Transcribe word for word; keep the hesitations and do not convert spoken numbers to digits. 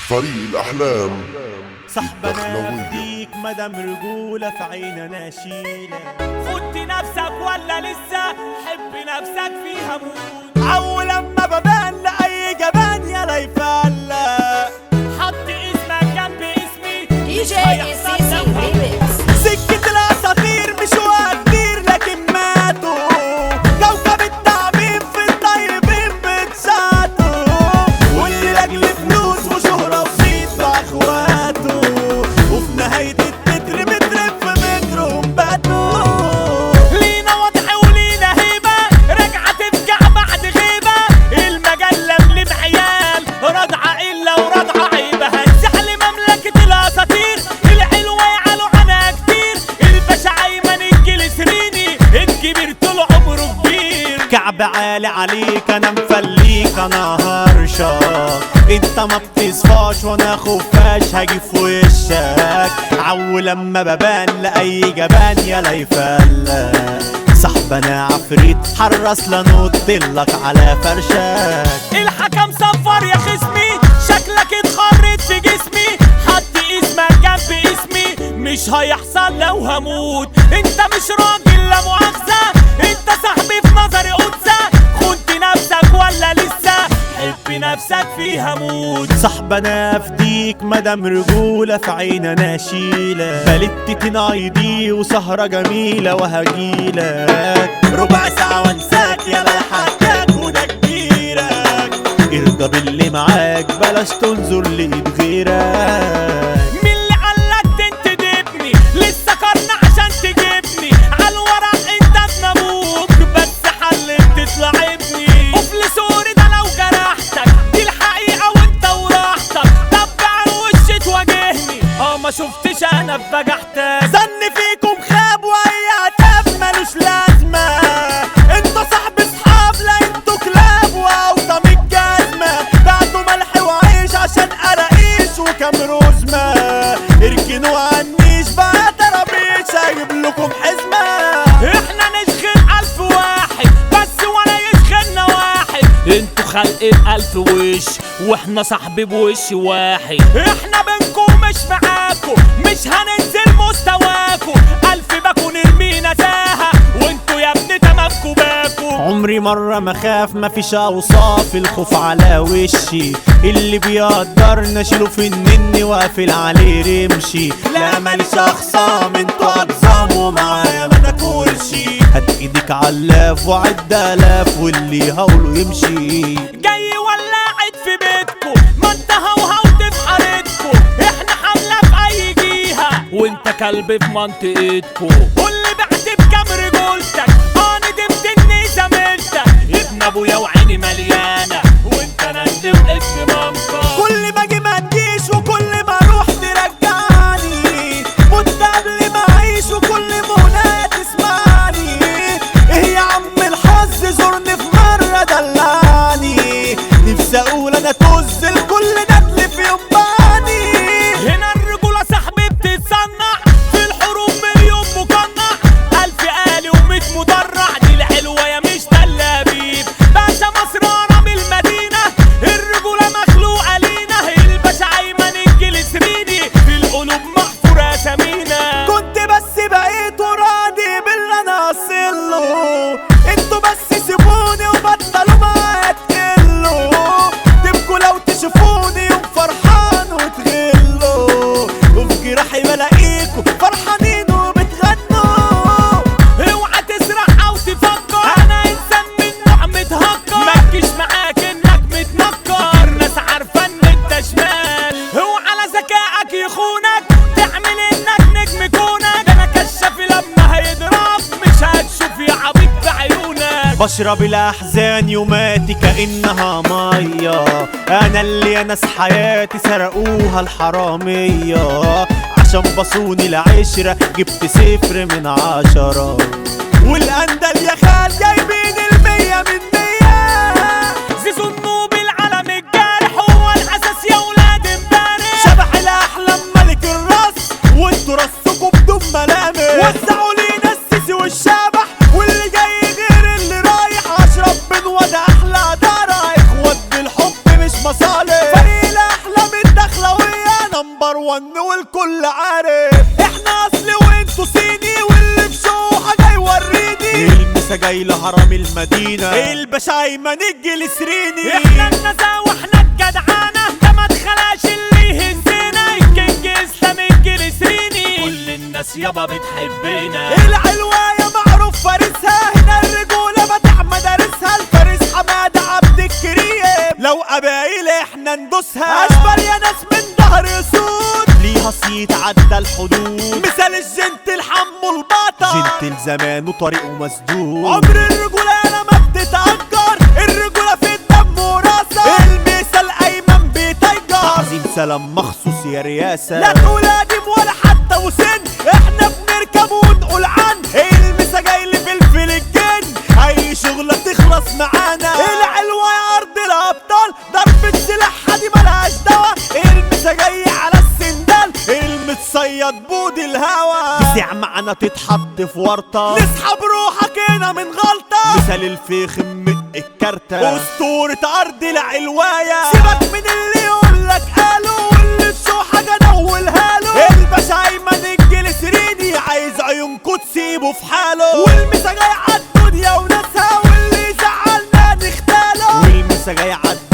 فريق الأحلام صاحبنا فيك مدام رجولة في عيننا شيلة. خدت نفسك ولا لسه حب نفسك فيها موت. أول لما ببان لأي جبان يا ليفلة حط اسمك جنب اسمي دي جي السيسي ريميكس. سكة الأساطير مش كتير لكن ماتوا. كوكب التعبيب في الطيبين بتساعدوا. واللي لأجل فلوس وشهرة وصيت مع اخواته. وفي نهاية التتر بترف مترهم باتوا. لينا وضع ولينا هيبة راجعة تفجع بعد غيبة. المجلة اللي بعيال رضعة إلا ورضعة عيبة. هنزعل مملكة الأساطير الحلوة يعلوا عنها كتير. الباشا أيمن الجلسريني الكبير طول عمره كبير. كعب عالي عليك أنا مفليك أنا هرشك. انت ما بتصفاش وانا خفاش هاجي في وشك. عو لما ببان لأي جبان يا ليفلة صاحبنا عفريت حرص لنطلك على فرشك. الحكم صفر يا خصمي شكلك اتخرت في جسمي. حط اسمك جنب اسمي مش هيحصل لو هموت. انت مش راجل لا مؤاخذة انت صاحبي في نظري قدسة. خنت نفسك ولا لسه حب نفسك فيها موت. صاحبنا افديك مدام رجولة في عيننا شيلة. بلدت تنايدي وسهرة جميلة وهجيلك. ربع ساعة وانساك يا لا حكاك وده كبيرك. ارضى باللي معاك بلاش تنظر لإيد غيرك. مين اللي قالك تنتدبني لسه قرن عشان تجيبني. عالورق انت ابن ابوك بس حلت تطلع ابني. قفل سوري ده لو جرحتك دي الحقيقة وانت وراحتك. طب على وش تواجهني اه ما شفتش انا بجحتك. زن فيكم خاب ويا تاب ملوش لازمة. انتوا صاحب اصحاب لا انتوا كلاب واوطى من الجزمة. بعتوا ملح وعيش عشان قراقيش وكام رزمة. اركنوا عنيش بقى ترابيش هجيب لكم حزمة. احنا نشغل الف واحد بس ولا يشغلنا واحد. انتوا خلق الالف وش واحنا صاحبي بوش واحد. احنا بينكم مش معاكم مش هننزل مستواكم. الف باكو نرمينا تاهة وانتوا يا ابني تمامكوا باكو. عمري مرة ما خاف مفيش اوصاف الخوف على وشي. اللي بيقدرنا شيله في النني وقافل عليه رمشي. لا ماليش اخصام انتوا اجزام ومعايا ما ناكلشي. هات ايدك علاف وعد الاف واللي هقوله يمشي. جاي ولعت في بيتكو ما انت هوهوت في حارتكو. احنا حملة في اي جهة وانت كلب في منطقتكو. واللي بعت بكام رجولتك اه ندمت اني زميلتك. ابن ابويا وعيني مليانة وانت نندم اسم مامتك. كل ما اجي ما تجيش وكل ما اروح ترجعني. مت قبل ما اعيش وكل منى تسمعني. ايه يا عم الحظ زورني في مرة دلعني. نفسي اقول انا طز الكل ندل في يوم باني. هنا الرجولة صاحبي بتتصنع في الحروب مليون مقنع. الف آلي وميت مدرع دي الحلوة يا مش تلابيب. باشا مصرانة من المدينة الرجولة مخلوقة لينا. الباشا أيمن الجلسريني في القلوب محفورة سمينة. كنت بس بقيت راضي باللي انا اصله. انتوا بس سيبوني وبطلوا معايا تقلوا. تبكوا لو تشوفوني يوم فرحان وتغلوا. وفي جراحي بلاقيكوا فرحانين وبتغنوا. اوعى تسرح او تفكر انا انسان من نوع متهكر. متجيش معاك انك متنكر ناس عارفه ان انت شمال. اوعى على ذكائك يخونك تعمل انك نجم كونك. ده انا كشافي لما هيضرب مش هتشوف يا عبيط بعيونك. بشرب الاحزان يوماتي كانها ميه. انا اللي ناس حياتي سرقوها الحراميه. عشان بصوني العشره جبت صفر من عشره. والاندل يا خال جايبين المية من مية. زيزو النوب العالم الجارح هو الاساس يا ولاد امبارح. شبح الاحلام ملك الراس وانتوا رصكم بدون ملامح. وزعوا لينا السيسي والشبح واللي جاي غير اللي رايح. اشرب بن وده احلى دارة اخوات بالحب مش مصالح. فريق الاحلام الداخلة ضمن والكل عارف احنا اصلي وانتو صيني، واللي في شوحة جاي وريني المسا جاي لهرم المدينة الباشا ايمن الجليسريني. احنا النزا واحنا الجدعانة ده ما تخلاش اللي يهزنا، الكينج اسلام الجليسريني كل الناس يابا بتحبنا. العلواية معروف فارسها، هنا الرجولة فتح مدارسها، الفارس حمادة عبد الكريم لو قبايل احنا ندوسها، اشبر يا ناس من ظهر يسود ليها صيت عدى الحدود، مثال الجنتل حمو البطل جنتل زمان وطريقه مسدود، عمر الرجولة انا ما بتتأجر، الرجولة في الدم وراسة، المثال ايمن بيتيجر عظيم سلام مخصوص يا رياسة، لا تقول قديم ولا حتى وسن، احنا بنركب ونقول عن المسا جاي لي فلفل الجن، اي شغلة تخلص معانا، العلوة يا ارض الابطال، ضربة سلاحها دي ملهاش دوا، المسا جاي على السندال، المتصيد بود الهوا، تسع معنا تتحط في ورطة، نسحب روحك هنا من غلطة، مثال الفيخ من الكارتة، اسطورة ارض العلواية، سيبك من اللي يقولك قالوا، واللي في شوحة جدولها له، الباشا ايمن الجليسريني عايز عيونكوا تسيبه في حاله، والمسا جاي عالدنيا وناسها، واللي زعلنا نختاله، والمسا جاي عالدنيا